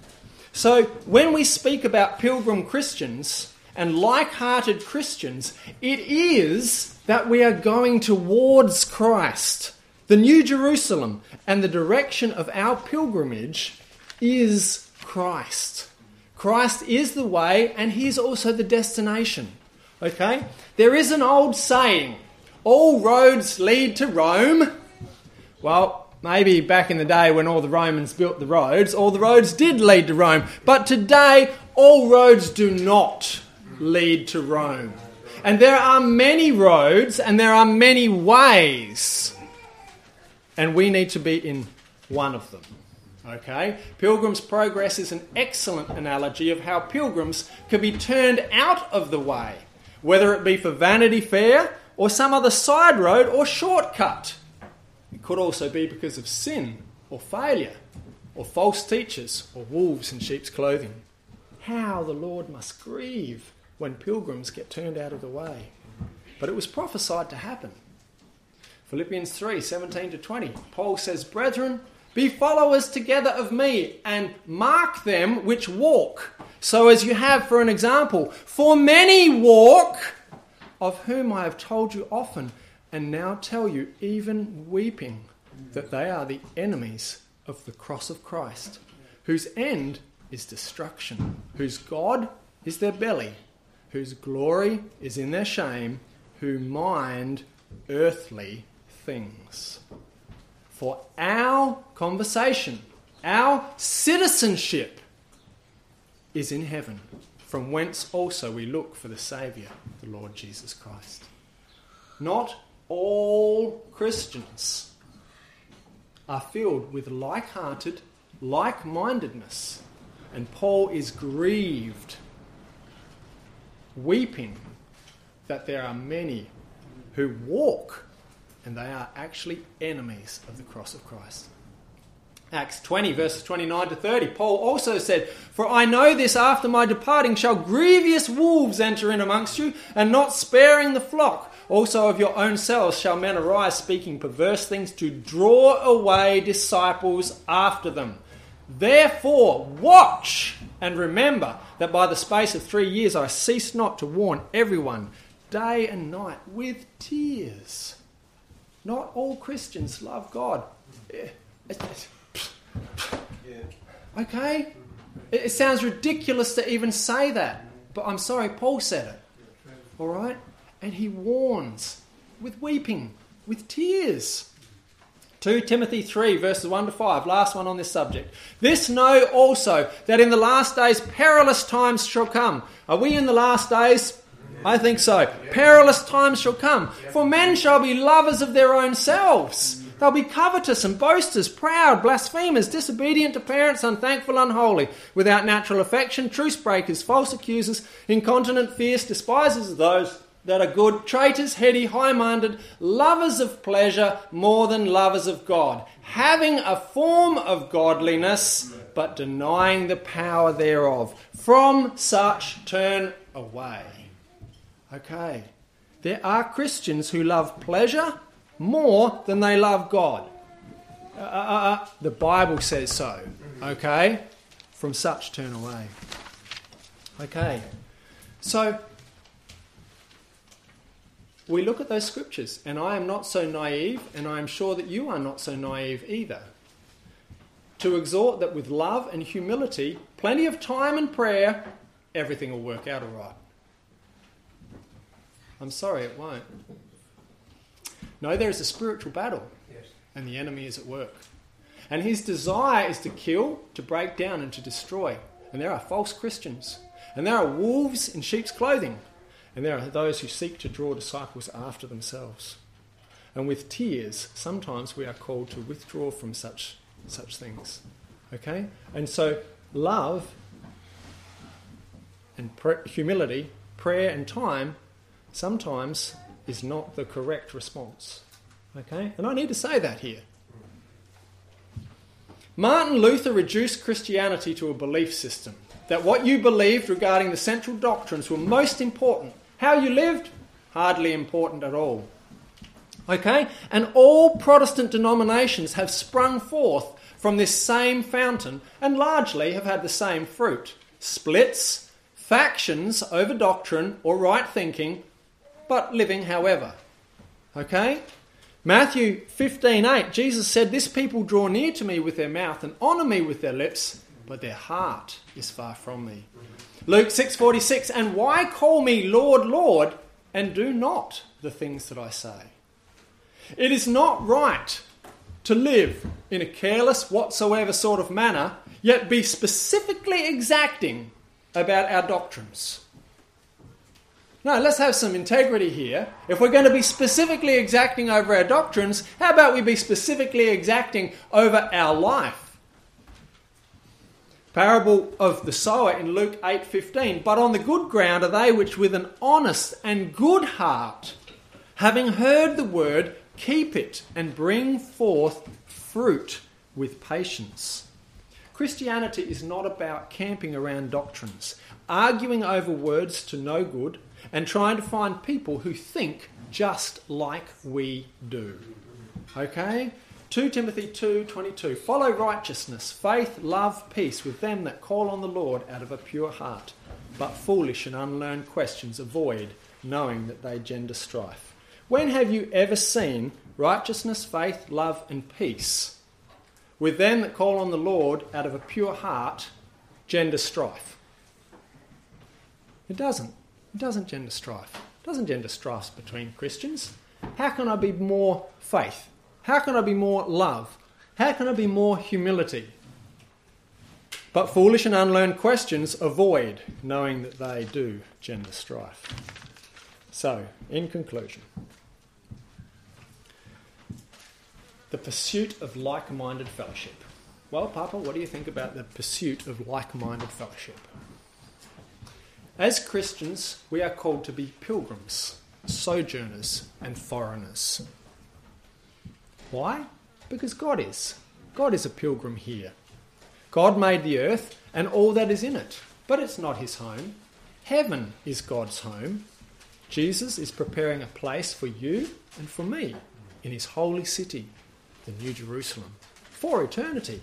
So when we speak about pilgrim Christians and like-hearted Christians, it is that we are going towards Christ. The New Jerusalem and the direction of our pilgrimage is Christ. Christ is the way and He's also the destination. Okay? There is an old saying, all roads lead to Rome. Well, maybe back in the day when all the Romans built the roads, all the roads did lead to Rome. But today, all roads do not lead to Rome. And there are many roads and there are many ways. And we need to be in one of them. Okay? Pilgrim's Progress is an excellent analogy of how pilgrims can be turned out of the way, whether it be for Vanity Fair or some other side road or shortcut. It could also be because of sin or failure or false teachers or wolves in sheep's clothing. How the Lord must grieve when pilgrims get turned out of the way. But it was prophesied to happen. Philippians three, seventeen to twenty, Paul says, Brethren, be followers together of me, and mark them which walk, so as you have for an example. For many walk, of whom I have told you often, and now tell you, even weeping, that they are the enemies of the cross of Christ, whose end is destruction, whose God is their belly, whose glory is in their shame, who mind earthly things. For our conversation, our citizenship is in heaven, from whence also we look for the Saviour, the Lord Jesus Christ. Not all Christians are filled with like-hearted, like-mindedness, and Paul is grieved, weeping, that there are many who walk and they are actually enemies of the cross of Christ. Acts twenty, verses twenty-nine to thirty, Paul also said, For I know this, after my departing shall grievous wolves enter in amongst you, and not sparing the flock. Also of your own selves shall men arise, speaking perverse things, to draw away disciples after them. Therefore watch, and remember that by the space of three years I ceased not to warn everyone, day and night, with tears. Not all Christians love God. Okay? It sounds ridiculous to even say that. But I'm sorry, Paul said it. All right? And he warns with weeping, with tears. Second Timothy three, verses one to five. Last one on this subject. This know also, that in the last days perilous times shall come. Are we in the last days? I think so. Perilous times shall come. For men shall be lovers of their own selves. They'll be covetous and boasters, proud, blasphemers, disobedient to parents, unthankful, unholy, without natural affection, truce breakers, false accusers, incontinent, fierce, despisers of those that are good, traitors, heady, high-minded, lovers of pleasure more than lovers of God, having a form of godliness, but denying the power thereof. From such turn away. Okay, there are Christians who love pleasure more than they love God. Uh, uh, uh, the Bible says so. Okay? From such turn away. Okay. So, we look at those scriptures, and I am not so naive, and I am sure that you are not so naive either, to exhort that with love and humility, plenty of time and prayer, everything will work out all right. I'm sorry, it won't. No, there is a spiritual battle, yes, and the enemy is at work. And his desire is to kill, to break down, and to destroy. And there are false Christians. And there are wolves in sheep's clothing. And there are those who seek to draw disciples after themselves. And with tears, sometimes we are called to withdraw from such such things. Okay? And so love and pr- humility, prayer and time, sometimes is not the correct response. Okay? And I need to say that here. Martin Luther reduced Christianity to a belief system. That what you believed regarding the central doctrines were most important. How you lived, hardly important at all. Okay? And all Protestant denominations have sprung forth from this same fountain and largely have had the same fruit. Splits, factions over doctrine or right thinking, but living however. Okay? Matthew fifteen eight, Jesus said, "This people draw near to me with their mouth and honour me with their lips, but their heart is far from me." Luke six forty-six, "And why call me Lord, Lord, and do not the things that I say?" It is not right to live in a careless whatsoever sort of manner, yet be specifically exacting about our doctrines. No, let's have some integrity here. If we're going to be specifically exacting over our doctrines, how about we be specifically exacting over our life? Parable of the sower in Luke eight fifteen. "But on the good ground are they which with an honest and good heart, having heard the word, keep it and bring forth fruit with patience." Christianity is not about camping around doctrines, arguing over words to no good, and trying to find people who think just like we do. Okay? Second Timothy two twenty-two. "Follow righteousness, faith, love, peace with them that call on the Lord out of a pure heart. But foolish and unlearned questions avoid, knowing that they gender strife." When have you ever seen righteousness, faith, love and peace with them that call on the Lord out of a pure heart gender strife? It doesn't. It doesn't gender strife. It doesn't gender strife between Christians. How can I be more faith? How can I be more love? How can I be more humility? But foolish and unlearned questions avoid, knowing that they do gender strife. So, in conclusion, the pursuit of like-minded fellowship. Well, Papa, what do you think about the pursuit of like-minded fellowship? As Christians, we are called to be pilgrims, sojourners and foreigners. Why? Because God is. God is a pilgrim here. God made the earth and all that is in it, but it's not his home. Heaven is God's home. Jesus is preparing a place for you and for me in his holy city, the New Jerusalem, for eternity.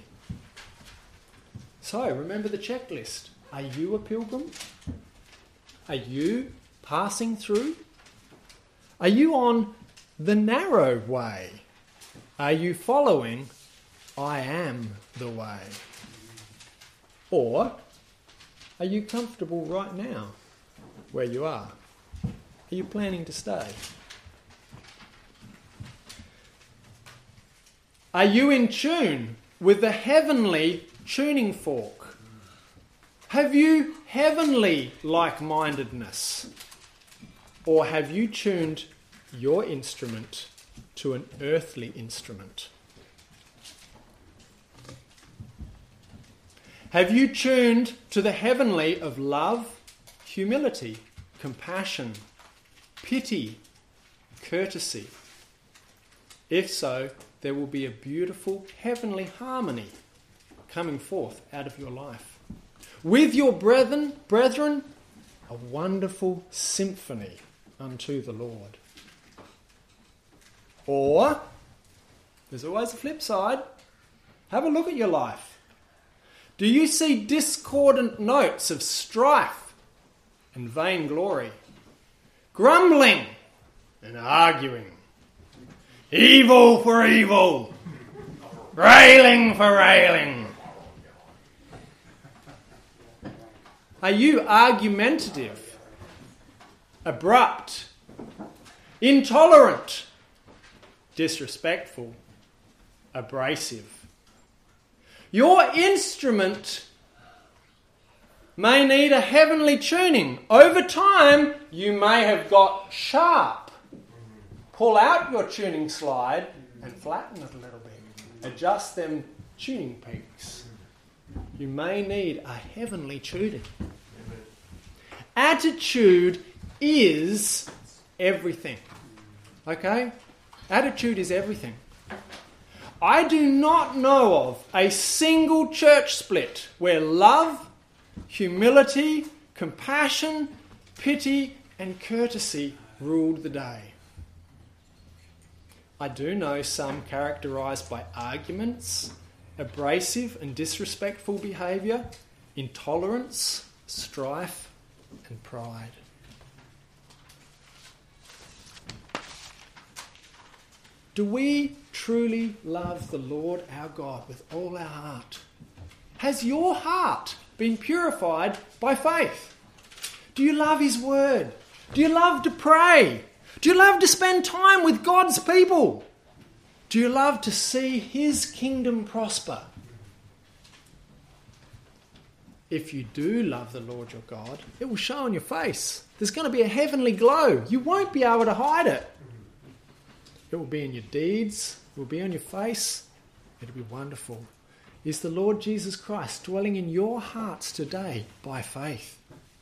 So, remember the checklist. Are you a pilgrim? Are you passing through? Are you on the narrow way? Are you following, "I am the way"? Or are you comfortable right now where you are? Are you planning to stay? Are you in tune with the heavenly tuning fork? Have you heavenly like-mindedness? Or have you tuned your instrument to an earthly instrument? Have you tuned to the heavenly of love, humility, compassion, pity, courtesy? If so, there will be a beautiful heavenly harmony coming forth out of your life. With your brethren, brethren, a wonderful symphony unto the Lord. Or, there's always a flip side, Have a look at your life. Do you see discordant notes of strife and vainglory, grumbling and arguing, evil for evil, railing for railing? Are you argumentative, abrupt, intolerant, disrespectful, abrasive? Your instrument may need a heavenly tuning. Over time, you may have got sharp. Pull out your tuning slide and flatten it a little bit. Adjust them tuning peaks. You may need a heavenly tuning. Attitude is everything. Okay? Attitude is everything. I do not know of a single church split where love, humility, compassion, pity, and courtesy ruled the day. I do know some characterised by arguments, abrasive and disrespectful behaviour, intolerance, strife, and pride. Do we truly love the Lord our God with all our heart? Has your heart been purified by faith? Do you love His Word? Do you love to pray? Do you love to spend time with God's people? Do you love to see His kingdom prosper? If you do love the Lord your God, it will show on your face. There's going to be a heavenly glow. You won't be able to hide it. It will be in your deeds. It will be on your face. It'll be wonderful. Is the Lord Jesus Christ dwelling in your hearts today by faith?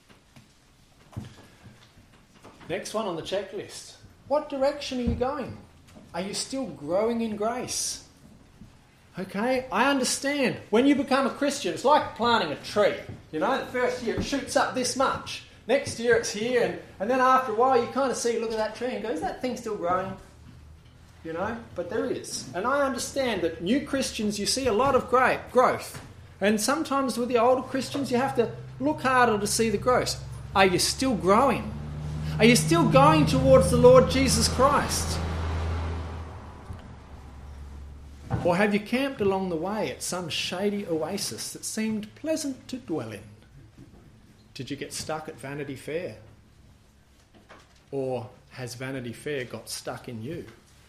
Next one on the checklist. What direction are you going? Are you still growing in grace? Okay, I understand. When you become a Christian, it's like planting a tree. You know, the first year it shoots up this much. Next year it's here, and, and then after a while you kind of see, look at that tree and go, is that thing still growing? You know, but there is. And I understand that new Christians, you see a lot of great growth. And sometimes with the older Christians, you have to look harder to see the growth. Are you still growing? Are you still going towards the Lord Jesus Christ? Or have you camped along the way at some shady oasis that seemed pleasant to dwell in? Did you get stuck at Vanity Fair? Or has Vanity Fair got stuck in you?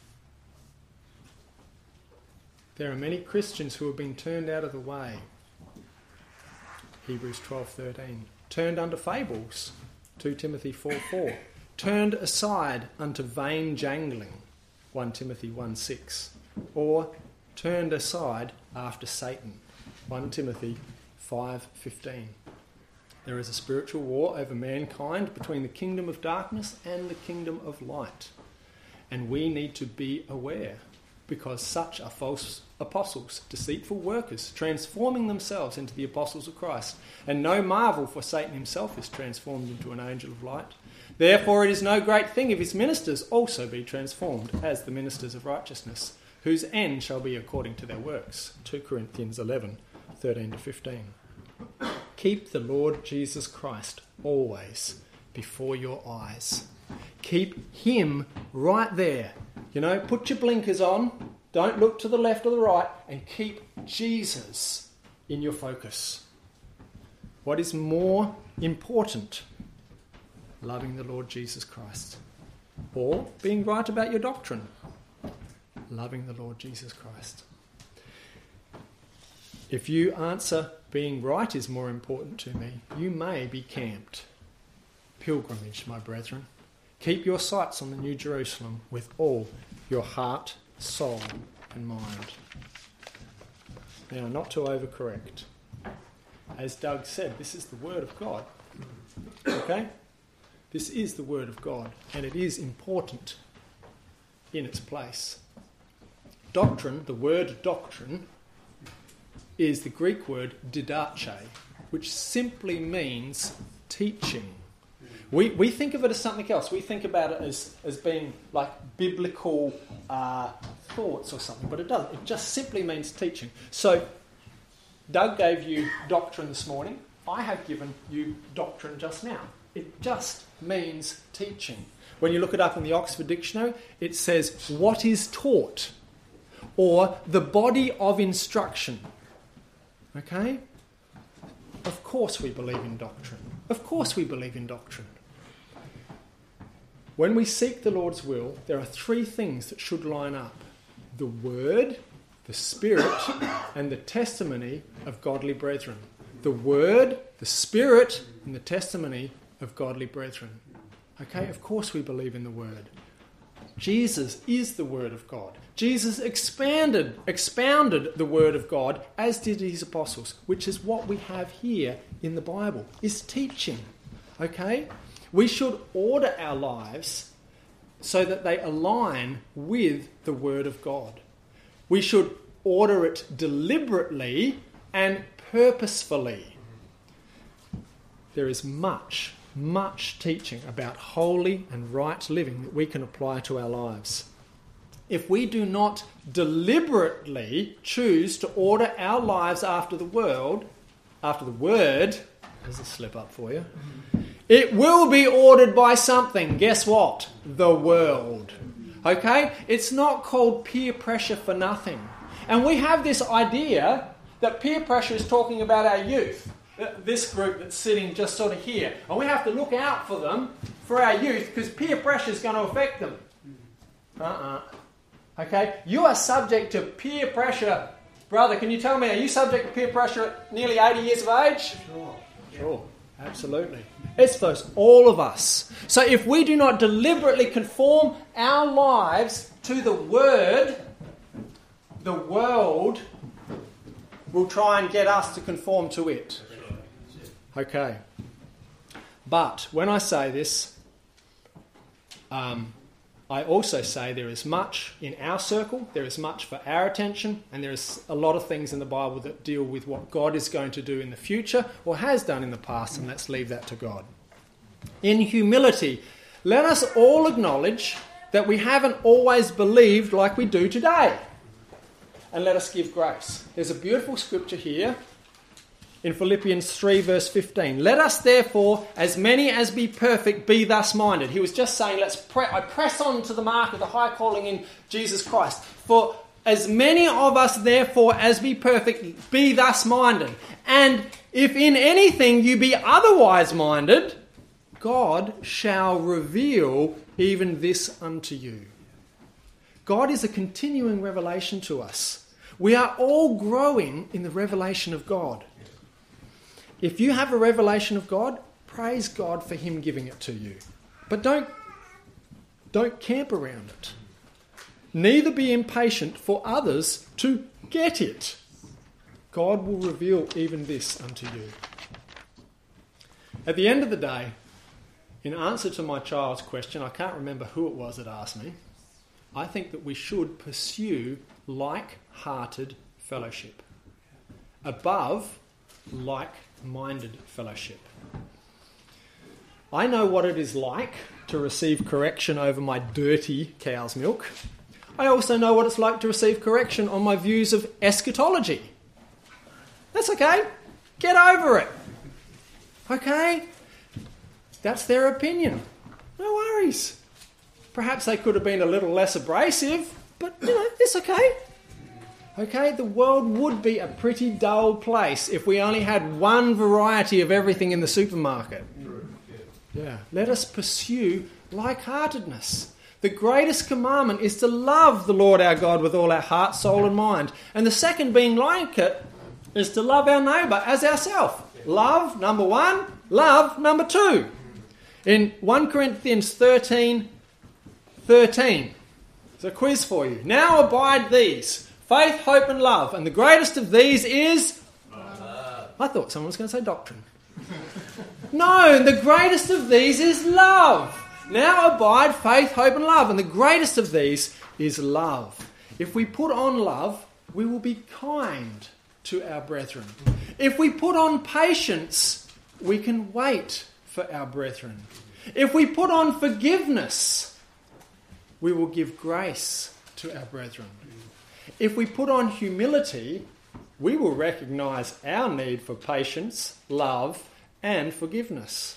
There are many Christians who have been turned out of the way. Hebrews twelve thirteen. Turned unto fables. Second Timothy four four. Turned aside unto vain jangling. First Timothy one six. Or turned aside after Satan. First Timothy five fifteen. There is a spiritual war over mankind between the kingdom of darkness and the kingdom of light. And we need to be aware, because such are false apostles, deceitful workers, transforming themselves into the apostles of Christ. And no marvel, for Satan himself is transformed into an angel of light. Therefore it is no great thing if his ministers also be transformed as the ministers of righteousness, whose end shall be according to their works. Second Corinthians eleven thirteen to fifteen. Keep the Lord Jesus Christ always before your eyes. Keep Him right there. You know, put your blinkers on, don't look to the left or the right, and keep Jesus in your focus. What is more important? Loving the Lord Jesus Christ. Or being right about your doctrine. Loving the Lord Jesus Christ. If you answer being right is more important to me, you may be camped. Pilgrimage, my brethren. Keep your sights on the New Jerusalem with all your heart, soul and mind. Now, not to overcorrect. As Doug said, this is the Word of God. Okay? This is the Word of God, and it is important in its place. Doctrine, the word doctrine, is the Greek word didache, which simply means teaching. We we think of it as something else. We think about it as, as being like biblical uh, thoughts or something, but it doesn't. It just simply means teaching. So, Doug gave you doctrine this morning. I have given you doctrine just now. It just means teaching. When you look it up in the Oxford Dictionary, it says, what is taught, or the body of instruction. Okay? Of course we believe in doctrine. Of course we believe in doctrine. When we seek the Lord's will, there are three things that should line up. The Word, the Spirit, and the testimony of godly brethren. The Word, the Spirit, and the testimony of godly brethren. Okay, of course we believe in the Word. Jesus is the Word of God. Jesus expanded, expounded the Word of God, as did his apostles, which is what we have here in the Bible, is teaching. Okay? We should order our lives so that they align with the Word of God. We should order it deliberately and purposefully. There is much, much teaching about holy and right living that we can apply to our lives. If we do not deliberately choose to order our lives after the world, after the Word, there's a slip up for you, it will be ordered by something. Guess what? The world. Okay? It's not called peer pressure for nothing. And we have this idea that peer pressure is talking about our youth. This group that's sitting just sort of here. And we have to look out for them, for our youth, because peer pressure is going to affect them. Uh-uh. Okay? You are subject to peer pressure. Brother, can you tell me, are you subject to peer pressure at nearly eighty years of age? Sure. Sure. Absolutely. It's those, all of us. So if we do not deliberately conform our lives to the Word, the world will try and get us to conform to it. Okay. But when I say this, um, I also say there is much in our circle, there is much for our attention, and there is a lot of things in the Bible that deal with what God is going to do in the future or has done in the past, and let's leave that to God. In humility, let us all acknowledge that we haven't always believed like we do today, and let us give grace. There's a beautiful scripture here in Philippians three verse fifteen. Let us therefore, as many as be perfect, be thus minded. He was just saying, let's pre- I press on to the mark of the high calling in Jesus Christ. For as many of us therefore as be perfect, be thus minded. And if in anything you be otherwise minded, God shall reveal even this unto you. God is a continuing revelation to us. We are all growing in the revelation of God. If you have a revelation of God, praise God for him giving it to you. But don't, don't camp around it. Neither be impatient for others to get it. God will reveal even this unto you. At the end of the day, in answer to my child's question, I can't remember who it was that asked me, I think that we should pursue like-hearted fellowship above like-minded fellowship. I know what it is like to receive correction over my dirty cow's milk. I also know what it's like to receive correction on my views of eschatology. That's okay. Get over it. Okay? That's their opinion. No worries. Perhaps they could have been a little less abrasive, but, you know, it's okay. Okay, the world would be a pretty dull place if we only had one variety of everything in the supermarket. Yeah. Let us pursue like-heartedness. The greatest commandment is to love the Lord our God with all our heart, soul and mind. And the second, being like it, is to love our neighbour as ourselves. Love, number one. Love, number two. In First Corinthians thirteen thirteen, there's a quiz for you. Now abide these, faith, hope and love. And the greatest of these is... Love. I thought someone was going to say doctrine. No, the greatest of these is love. Now abide faith, hope and love. And the greatest of these is love. If we put on love, we will be kind to our brethren. If we put on patience, we can wait for our brethren. If we put on forgiveness, we will give grace to our brethren. If we put on humility, we will recognise our need for patience, love, and forgiveness.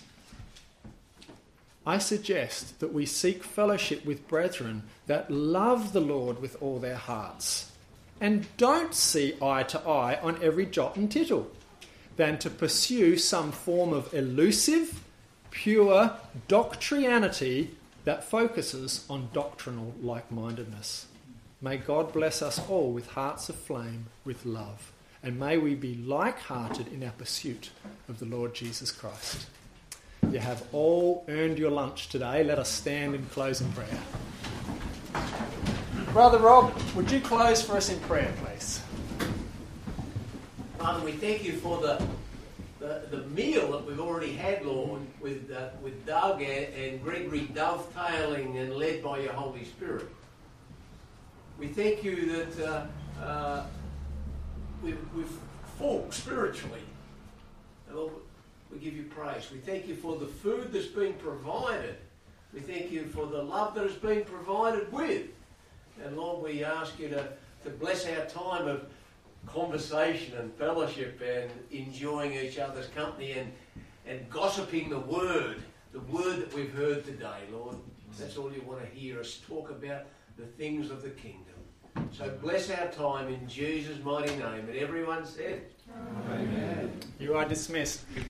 I suggest that we seek fellowship with brethren that love the Lord with all their hearts and don't see eye to eye on every jot and tittle, than to pursue some form of elusive, pure doctrianity that focuses on doctrinal like-mindedness. May God bless us all with hearts aflame with love, and may we be like-hearted in our pursuit of the Lord Jesus Christ. You have all earned your lunch today. Let us stand in closing prayer. Brother Rob, would you close for us in prayer, please? Father, we thank you for the the, the meal that we've already had, Lord, with uh, with Doug and, and Gregory dovetailing and led by your Holy Spirit. We thank you that uh, uh, we've, we've fought spiritually. And Lord, we give you praise. We thank you for the food that's been provided. We thank you for the love that has been provided with. And Lord, we ask you to, to bless our time of conversation and fellowship and enjoying each other's company and, and gossiping the word, the word that we've heard today, Lord. That's all you want to hear us talk about, the things of the kingdom. So bless our time in Jesus' mighty name. And everyone said, Amen. You are dismissed.